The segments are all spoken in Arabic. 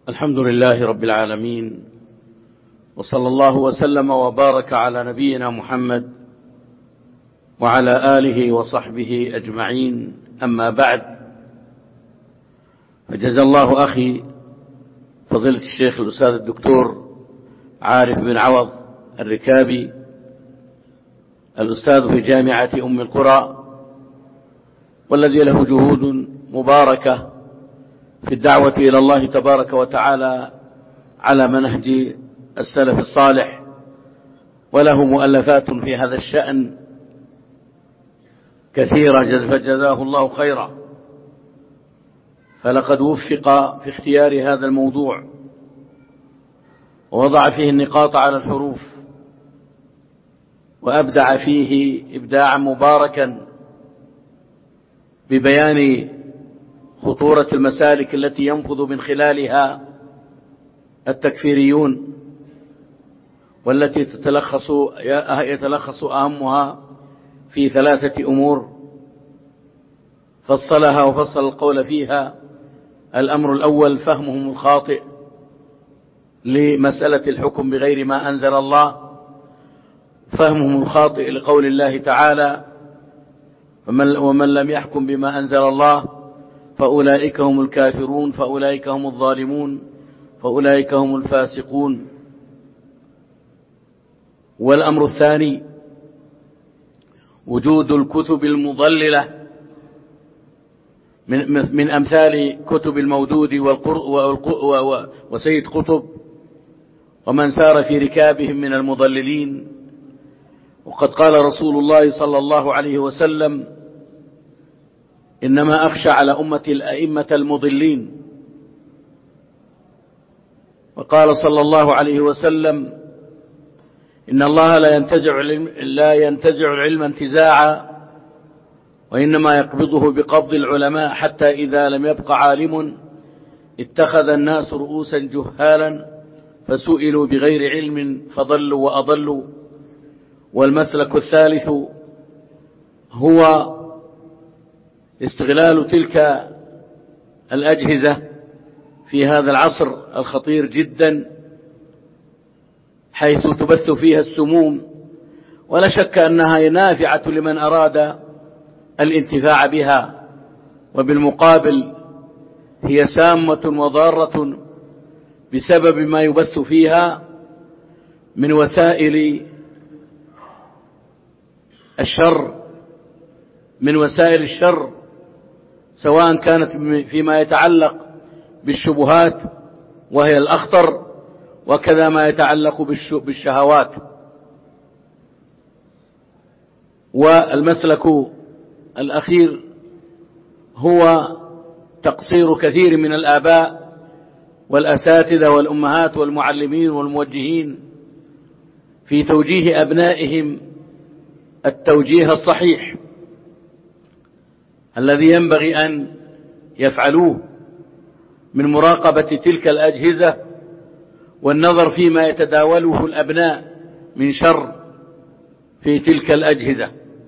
الحمد لله رب العالمين، وصلى الله وسلم وبارك على نبينا محمد وعلى آله وصحبه أجمعين. أما بعد، فجزا الله أخي فضيلة الشيخ الأستاذ الدكتور عارف بن عوض الركابي الأستاذ في جامعة أم القرى، والذي له جهود مباركة في الدعوة إلى الله تبارك وتعالى على منهج السلف الصالح، وله مؤلفات في هذا الشأن كثيرة، فجزاه الله خيرا. فلقد وفق في اختيار هذا الموضوع ووضع فيه النقاط على الحروف، وأبدع فيه إبداعا مباركا ببيان خطورة المسالك التي ينفذ من خلالها التكفيريون، والتي يتلخص أهمها في 3 أمور فصلها وفصل القول فيها. الأمر الأول فهمهم الخاطئ لمسألة الحكم بغير ما أنزل الله، فهمهم الخاطئ لقول الله تعالى: ومن لم يحكم بما أنزل الله فأولئك هم الكافرون، فأولئك هم الظالمون، فأولئك هم الفاسقون. والأمر الثاني وجود الكتب المضللة من أمثال كتب المودود وسيد قطب ومن سار في ركابهم من المضللين. وقد قال رسول الله صلى الله عليه وسلم: إنما أخشى على أمتي الأئمة المضلين. وقال صلى الله عليه وسلم: إن الله لا ينتزع العلم انتزاعا، وإنما يقبضه بقبض العلماء، حتى إذا لم يبق عالم اتخذ الناس رؤوسا جهالا فسئلوا بغير علم فضلوا وأضلوا. والمسلك الثالث هو استغلال تلك الأجهزة في هذا العصر الخطير جدا، حيث تبث فيها السموم، ولا شك أنها نافعة لمن أراد الانتفاع بها، وبالمقابل هي سامة وضارة بسبب ما يبث فيها من وسائل الشر، سواء كانت فيما يتعلق بالشبهات وهي الأخطر، وكذا ما يتعلق بالشهوات. والمسلك الأخير هو تقصير كثير من الآباء والأساتذة والأمهات والمعلمين والموجهين في توجيه أبنائهم التوجيه الصحيح الذي ينبغي أن يفعلوه من مراقبة تلك الأجهزة والنظر فيما يتداوله الأبناء من شر في تلك الأجهزة.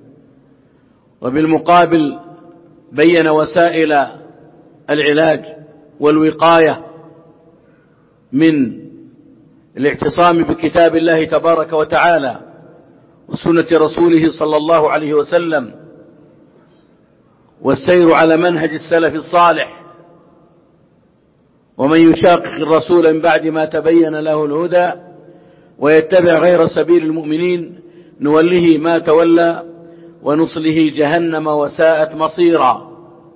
وبالمقابل بين وسائل العلاج والوقاية من الاعتصام بكتاب الله تبارك وتعالى وسنة رسوله صلى الله عليه وسلم، والسير على منهج السلف الصالح. ومن يشاقق الرسول من بعد ما تبين له الهدى ويتبع غير سبيل المؤمنين نوله ما تولى ونصله جهنم وساءت مصيرا.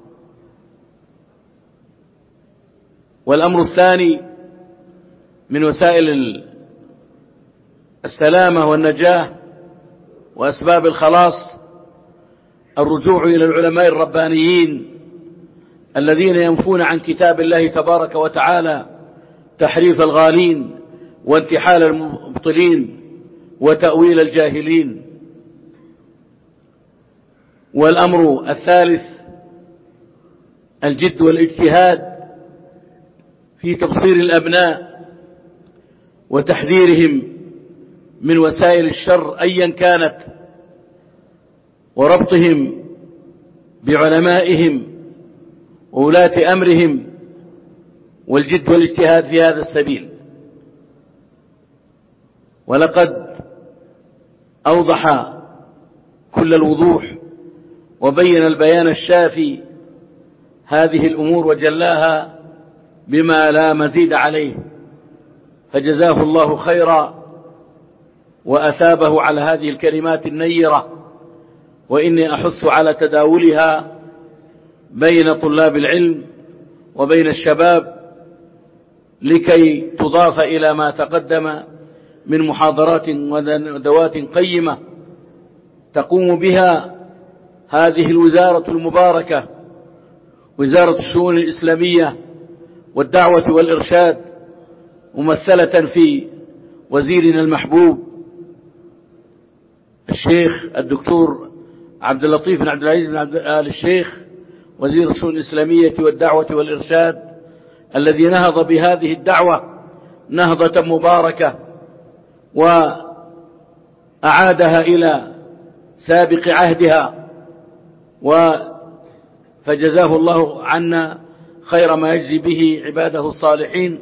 والأمر الثاني من وسائل السلامة والنجاة وأسباب الخلاص الرجوع إلى العلماء الربانيين الذين ينفون عن كتاب الله تبارك وتعالى تحريف الغالين وانتحال المبطلين وتأويل الجاهلين. والأمر الثالث الجد والاجتهاد في تبصير الأبناء وتحذيرهم من وسائل الشر أيا كانت، وربطهم بعلمائهم وولاة أمرهم والجد والاجتهاد في هذا السبيل. ولقد أوضح كل الوضوح وبين البيان الشافي هذه الأمور وجلاها بما لا مزيد عليه، فجزاه الله خيرا وأثابه على هذه الكلمات النيرة. وإني أحث على تداولها بين طلاب العلم وبين الشباب لكي تضاف إلى ما تقدم من محاضرات وندوات قيمة تقوم بها هذه الوزارة المباركة، وزارة الشؤون الإسلامية والدعوة والإرشاد، ممثلة في وزيرنا المحبوب الشيخ الدكتور عبد اللطيف بن عبد العزيز بن آل الشيخ، وزير الشؤون الإسلامية والدعوة والإرشاد، الذي نهض بهذه الدعوة نهضة مباركة وأعادها إلى سابق عهدها، فجزاه الله عنا خير ما يجزي به عباده الصالحين.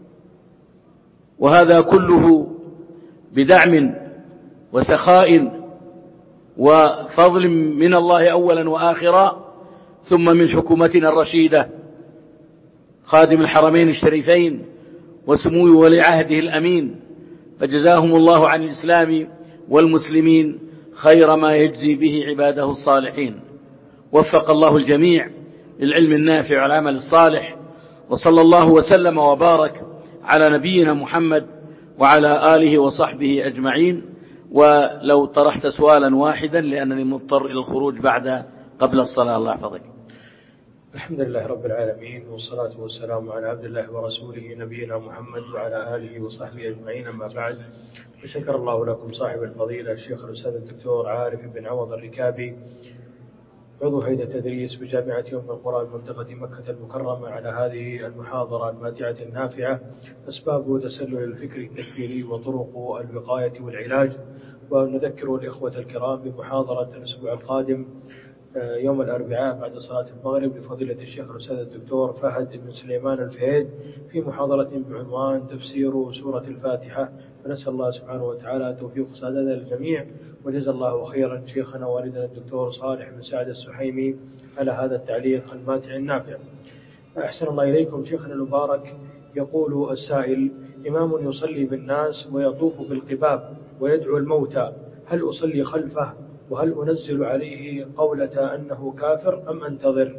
وهذا كله بدعم وسخاء وفضل من الله أولا وآخرا، ثم من حكومتنا الرشيدة خادم الحرمين الشريفين وسمو ولي عهده الأمين، فجزاهم الله عن الإسلام والمسلمين خير ما يجزي به عباده الصالحين. وفق الله الجميع للعلم النافع والعمل الصالح، وصلى الله وسلم وبارك على نبينا محمد وعلى آله وصحبه أجمعين. ولو طرحت سؤالا واحدا لأنني مضطر إلى الخروج قبل الصلاة، الله يحفظك. الحمد لله رب العالمين، والصلاة والسلام على عبد الله ورسوله نبينا محمد وعلى آله وصحبه أجمعين، أما بعد. وشكر الله لكم صاحب الفضيلة الشيخ الأستاذ الدكتور عارف بن عوض الركابي، عضو هيئة التدريس بجامعة أم القرى المنطقة مكة المكرمة، على هذه المحاضرة الماتعة النافعة: أسباب تسلل الفكر التكفيري وطرق الوقاية والعلاج. ونذكر الإخوة الكرام بمحاضرة الأسبوع القادم يوم الأربعاء بعد صلاة المغرب لفضيلة الشيخ الأستاذ الدكتور فهد بن سليمان الفهيد في محاضرة بعنوان تفسير سورة الفاتحة. فنسأل الله سبحانه وتعالى توفيق سادتنا الجميع، وجزا الله خيرا شيخنا والدنا الدكتور صالح بن سعد السحيمي على هذا التعليق الماتع النافع. أحسن الله إليكم شيخنا المبارك. يقول السائل: إمام يصلي بالناس ويطوف بالقباب ويدعو الموتى، هل أصلي خلفه؟ وهل أنزل عليه قولة أنه كافر أم أنتظر؟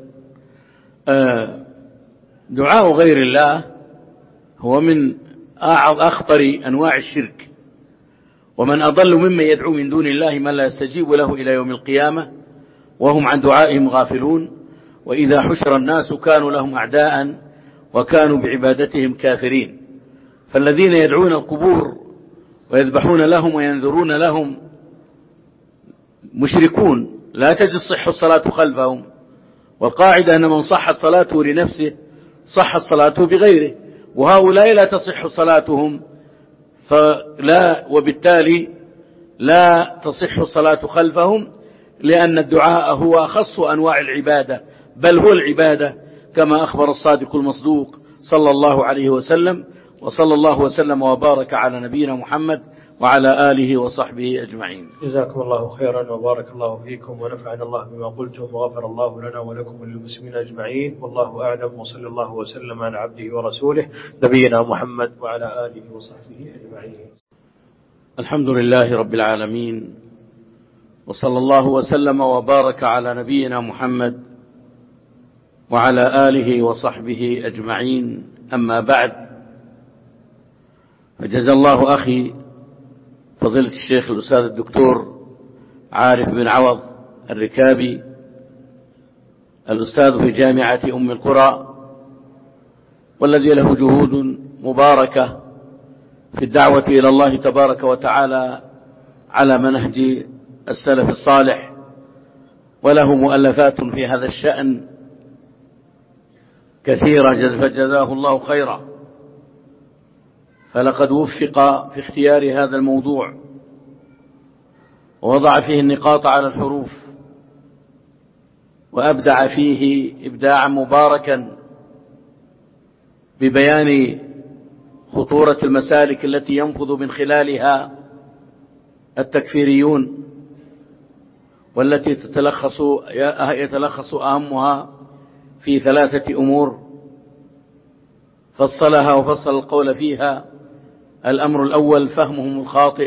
دعاء غير الله هو من أخطر أنواع الشرك، ومن أضل ممن يدعو من دون الله من لا يستجيب له إلى يوم القيامة وهم عن دعائهم غافلون. وإذا حشر الناس كانوا لهم أعداء وكانوا بعبادتهم كافرين. فالذين يدعون القبور ويذبحون لهم وينذرون لهم مشركون، لا تجد صح الصلاة خلفهم. والقاعدة أن من صحت صلاته لنفسه صحت صلاته بغيره، وهؤلاء لا تصح صلاتهم، وبالتالي لا تصح الصلاة خلفهم، لأن الدعاء هو أخص أنواع العبادة، بل هو العبادة كما أخبر الصادق المصدوق صلى الله عليه وسلم. وصلى الله وسلم وبارك على نبينا محمد وعلى آله وصحبه أجمعين. جزاكم الله خيرا وبارك الله فيكم، ونفعنا الله بما قلتم، وغفر الله لنا ولكم وللمسلمين أجمعين، والله أعلم. وصلى الله وسلم على عبده ورسوله نبينا محمد وعلى آله وصحبه أجمعين. الحمد لله رب العالمين، وصلى الله وسلم وبارك على نبينا محمد وعلى آله وصحبه أجمعين، أما بعد. فجزا الله أخي فضيلة الشيخ الأستاذ الدكتور عارف بن عوض الركابي، الأستاذ في جامعة أم القرى، والذي له جهود مباركة في الدعوة إلى الله تبارك وتعالى على منهج السلف الصالح، وله مؤلفات في هذا الشأن كثيرة، فجزاه الله خيرا. فلقد وفق في اختيار هذا الموضوع ووضع فيه النقاط على الحروف، وأبدع فيه إبداعا مباركا، ببيان خطورة المسالك التي ينفذ من خلالها التكفيريون، والتي يتلخص أهمها في 3 أمور فصلها وفصل القول فيها. الأمر الأول فهمهم الخاطئ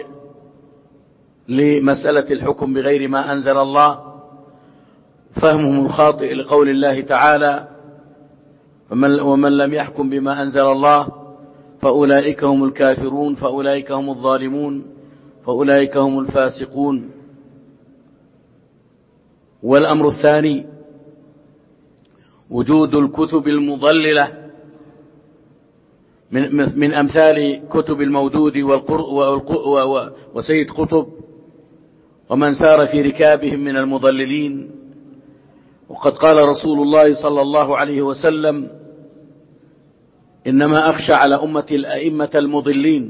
لمسألة الحكم بغير ما أنزل الله، فهمهم الخاطئ لقول الله تعالى: ومن لم يحكم بما أنزل الله فأولئك هم الكافرون، فأولئك هم الظالمون، فأولئك هم الفاسقون. والأمر الثاني وجود الكتب المضللة من أمثال كتب المودود وسيد قطب ومن سار في ركابهم من المضللين. وقد قال رسول الله صلى الله عليه وسلم: إنما أخشى على أمتي الأئمة المضلين.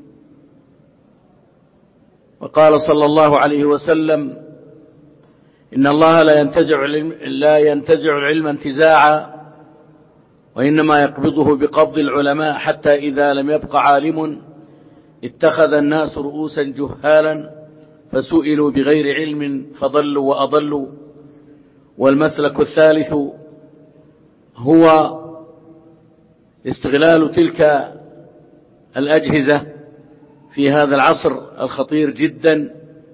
وقال صلى الله عليه وسلم: إن الله لا ينتزع العلم انتزاعا، وإنما يقبضه بقبض العلماء، حتى إذا لم يبق عالم اتخذ الناس رؤوسا جهالا فسئلوا بغير علم فضلوا وأضلوا. والمسلك الثالث هو استغلال تلك الأجهزة في هذا العصر الخطير جدا،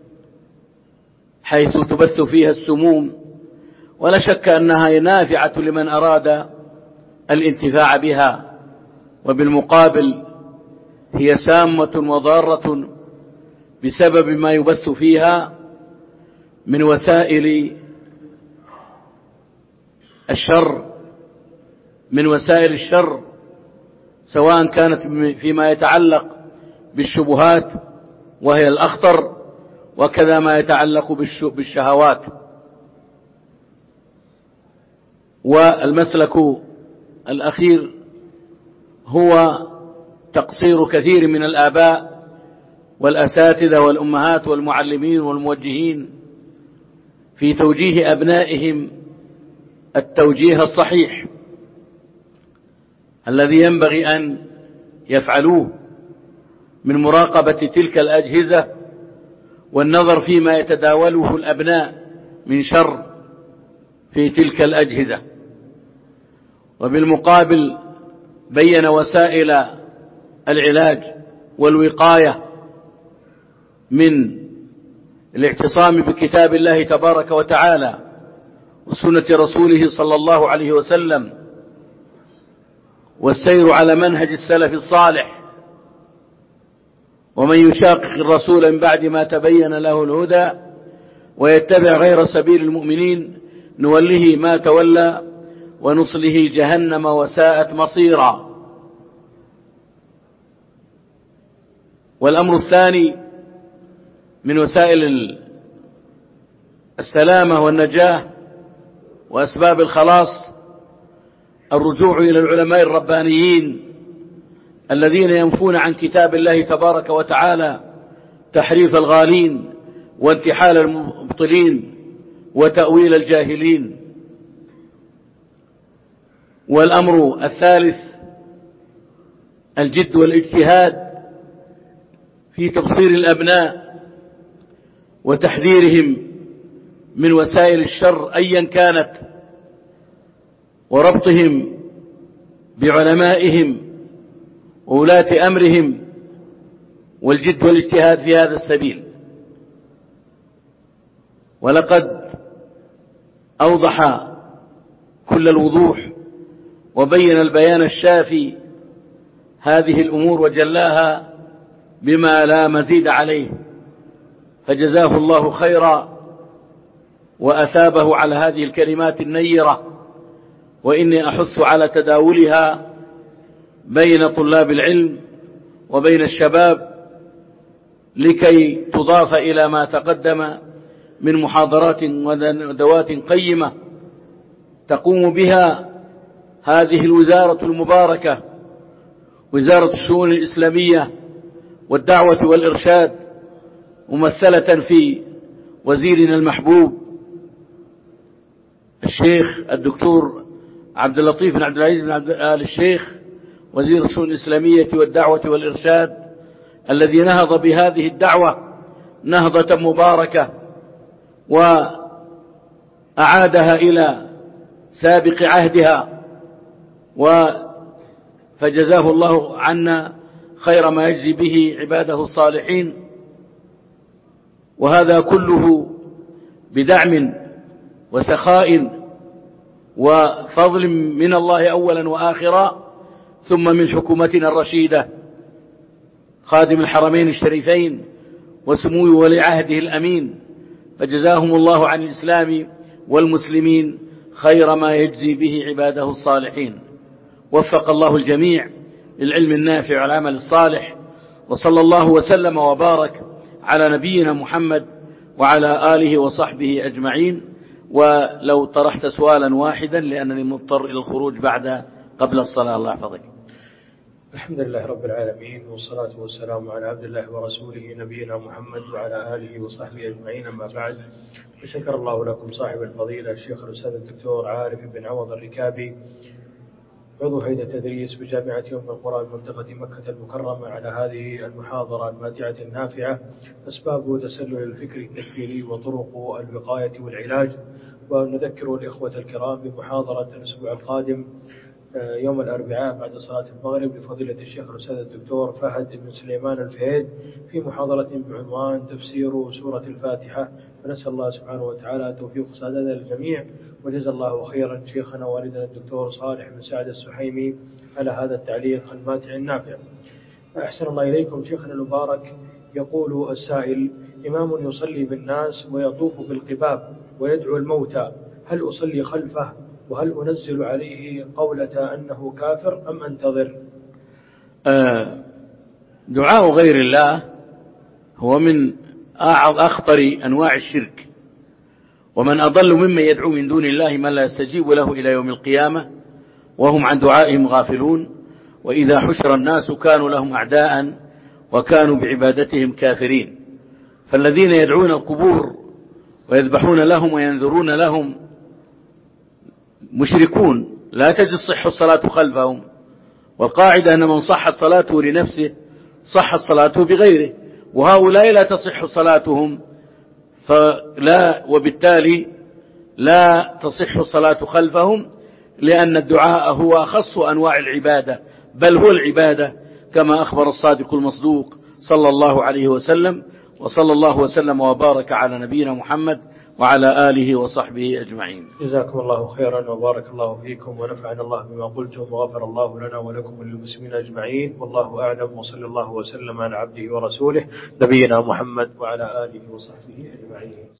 حيث تبث فيها السموم، ولا شك أنها نافعة لمن أراد الانتفاع بها، وبالمقابل هي سامة وضارة بسبب ما يبث فيها من وسائل الشر، سواء كانت فيما يتعلق بالشبهات وهي الأخطر، وكذا ما يتعلق بالشهوات. والمسلك الأخير هو تقصير كثير من الآباء والأساتذة والأمهات والمعلمين والموجهين في توجيه أبنائهم التوجيه الصحيح الذي ينبغي أن يفعلوه من مراقبة تلك الأجهزة والنظر فيما يتداوله الأبناء من شر في تلك الأجهزة. وبالمقابل بين وسائل العلاج والوقاية من الاعتصام بكتاب الله تبارك وتعالى وسنة رسوله صلى الله عليه وسلم، والسير على منهج السلف الصالح. ومن يشاقق الرسول من بعد ما تبين له الهدى ويتبع غير سبيل المؤمنين نوله ما تولى ونصله جهنم وساءت مصيرا. والأمر الثاني من وسائل السلامة والنجاة وأسباب الخلاص الرجوع إلى العلماء الربانيين الذين ينفون عن كتاب الله تبارك وتعالى تحريف الغالين وانتحال المبطلين وتأويل الجاهلين. والأمر الثالث الجد والاجتهاد في تبصير الأبناء وتحذيرهم من وسائل الشر أيا كانت، وربطهم بعلمائهم وولاة أمرهم، والجد والاجتهاد في هذا السبيل. ولقد أوضح كل الوضوح وبين البيان الشافي هذه الأمور وجلاها بما لا مزيد عليه، فجزاه الله خيرا وأثابه على هذه الكلمات النيرة. وإني أحث على تداولها بين طلاب العلم وبين الشباب لكي تضاف إلى ما تقدم من محاضرات وندوات قيمة تقوم بها هذه الوزارة المباركة، وزارة الشؤون الإسلامية والدعوة والإرشاد، ممثلة في وزيرنا المحبوب الشيخ الدكتور عبد اللطيف بن عبد العزيز بن عبد آل الشيخ، وزير الشؤون الإسلامية والدعوة والإرشاد الذي نهض بهذه الدعوة نهضة مباركة وأعادها إلى سابق عهدها، فجزاه الله عنا خير ما يجزي به عباده الصالحين، وهذا كله بدعم وسخاء وفضل من الله أولا وآخرا، ثم من حكومتنا الرشيدة خادم الحرمين الشريفين وسمو ولي عهده الأمين، فجزاهم الله عن الإسلام والمسلمين خير ما يجزي به عباده الصالحين. وفق الله الجميع للعلم النافع والعمل الصالح، وصلى الله وسلم وبارك على نبينا محمد وعلى آله وصحبه أجمعين. ولو طرحت سؤالا واحدا لأنني مضطر إلى الخروج قبل الصلاة، الله يحفظك. الحمد لله رب العالمين، والصلاة والسلام على عبد الله ورسوله نبينا محمد وعلى آله وصحبه أجمعين، أما بعد. فشكر الله لكم صاحب الفضيلة الشيخ الأستاذ الدكتور عارف بن عوض الركابي، عضو هيئة التدريس بجامعة أم القرى بمنطقة مكة المكرمة، على هذه المحاضرة الماتعة النافعة: أسباب تسلل الفكر التكفيري وطرق الوقاية والعلاج. ونذكر الإخوة الكرام بمحاضرة الأسبوع القادم يوم الأربعاء بعد صلاة المغرب لفضيلة الشيخ الأستاذ الدكتور فهد بن سليمان الفهيد في محاضرة بعنوان تفسير سورة الفاتحة. فنسأل الله سبحانه وتعالى توفيق سادتنا الجميع، وجزا الله خيرا شيخنا والدنا الدكتور صالح بن سعد السحيمي على هذا التعليق الماتع النافع. أحسن الله إليكم شيخنا المبارك. يقول السائل: إمام يصلي بالناس ويطوف بالقباب ويدعو الموتى، هل أصلي خلفه؟ وهل أنزل عليه قولة أنه كافر أم أنتظر؟ دعاء غير الله هو من أخطر أنواع الشرك، ومن أضل ممن يدعو من دون الله من لا يستجيب له إلى يوم القيامة وهم عن دعائهم غافلون، وإذا حشر الناس كانوا لهم أعداء وكانوا بعبادتهم كافرين. فالذين يدعون القبور ويذبحون لهم وينذرون لهم مشركون لا تجد صح الصلاة خلفهم، والقاعدة أن من صحت صلاته لنفسه صحت صلاته بغيره، وهؤلاء لا تصح صلاتهم وبالتالي لا تصح الصلاة خلفهم، لأن الدعاء هو أخص أنواع العبادة، بل هو العبادة كما أخبر الصادق المصدوق صلى الله عليه وسلم. وصلى الله وسلم وبارك على نبينا محمد وعلى آله وصحبه أجمعين. جزاكم الله خيرا وبارك الله فيكم، ونفعنا الله بما قلتم، وغفر الله لنا ولكم وللمسلمين أجمعين، والله أعلم، وصلى الله وسلم على عبده ورسوله نبينا محمد وعلى آله وصحبه أجمعين.